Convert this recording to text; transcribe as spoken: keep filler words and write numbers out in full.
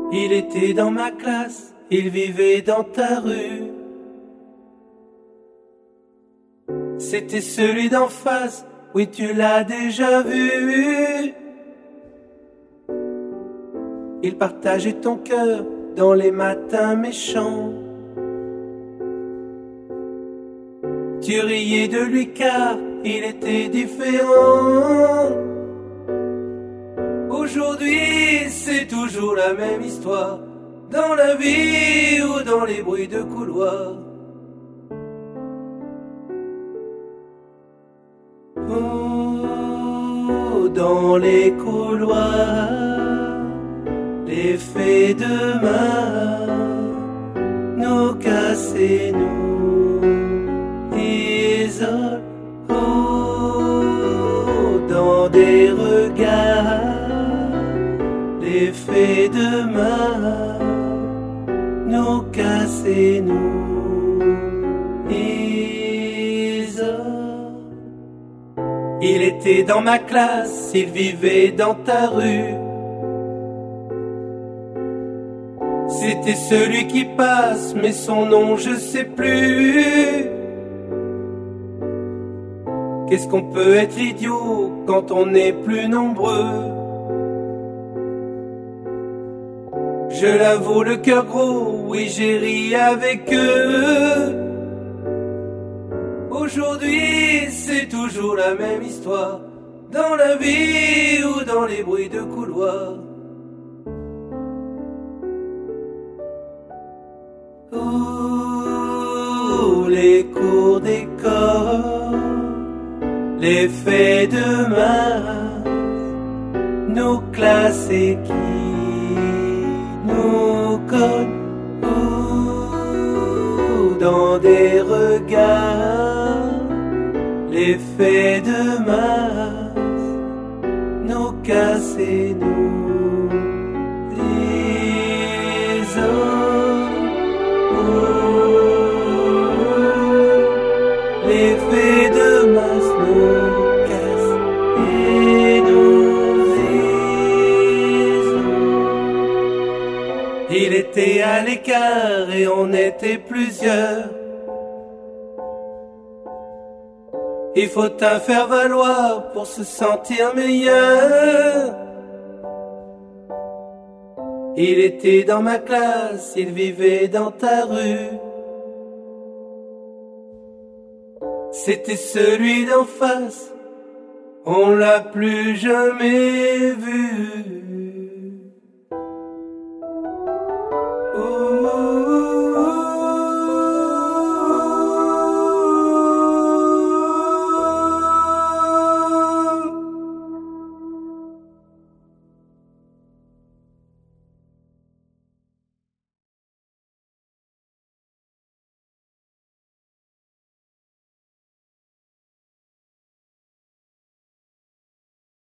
Il était dans ma classe, il vivait dans ta rue. C'était celui d'en face, oui tu l'as déjà vu. Il partageait ton cœur dans les matins méchants. Tu riais de lui car il était différent. Aujourd'hui c'est toujours la même histoire, dans la vie ou dans les bruits de couloir. Oh, dans les couloirs, les faits de main nous cassent et nous isolent. Oh, dans des regards, les faits de main nous cassent et nous isolent. Il était dans ma classe, il vivait dans ta rue. C'était celui qui passe, mais son nom je sais plus. Qu'est-ce qu'on peut être idiot quand on est plus nombreux? Je l'avoue le cœur gros, oui j'ai ri avec eux. Aujourd'hui c'est toujours la même histoire, dans la vie ou dans les bruits de couloir. Oh, les cours d'école, les faits de maths, nos classes et qui nous collent. Oh, dans des regards, les faits de maths nous cassent et nous isolent. Les faits de masse nous cassent et nous isolent. Il était à l'écart et on était plusieurs. Il faut un faire valoir pour se sentir meilleur. Il était dans ma classe, il vivait dans ta rue. C'était celui d'en face, on l'a plus jamais vu.